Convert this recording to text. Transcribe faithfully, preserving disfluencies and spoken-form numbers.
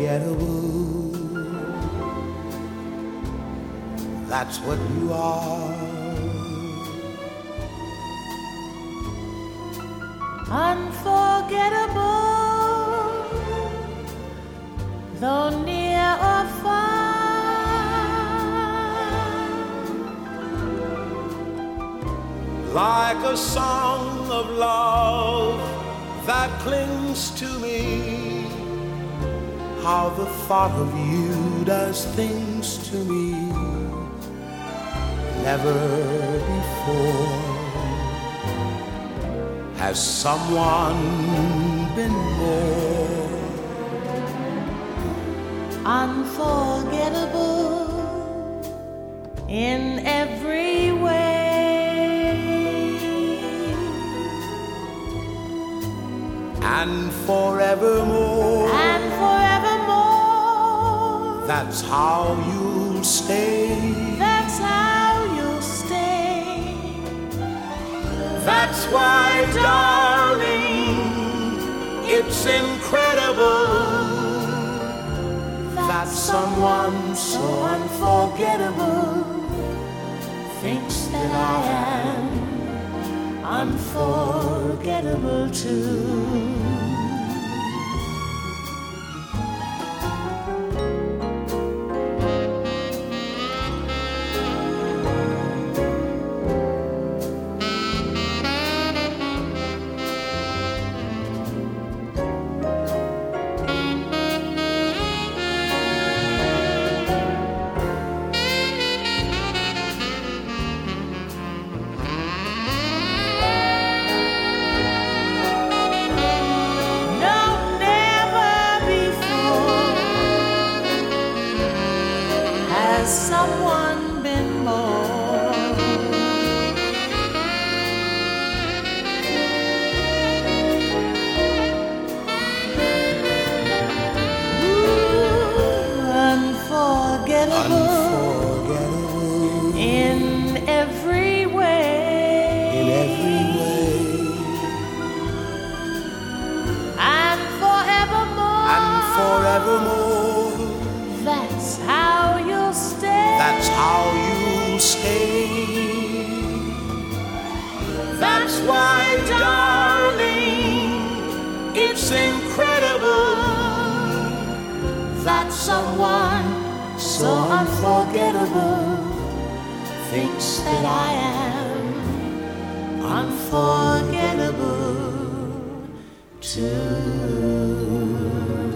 unforgettable. That's what you are. Unforgettable, though near or far. Like a song of love that clings to me, how the thought of you does things to me never before has someone been more unforgettable in every way, and forevermore, and forevermore. That's how you'll stay. That's how you'll stay. That's why, darling, it's incredible that someone so unforgettable thinks that I am unforgettable too. Someone been born Ooh, unforgettable, unforgettable in every way, in every way, and forevermore, and forevermore. That's how you'll stay. That's how you'll stay. That's why, darling, it's incredible that someone so unforgettable thinks that I am unforgettable too.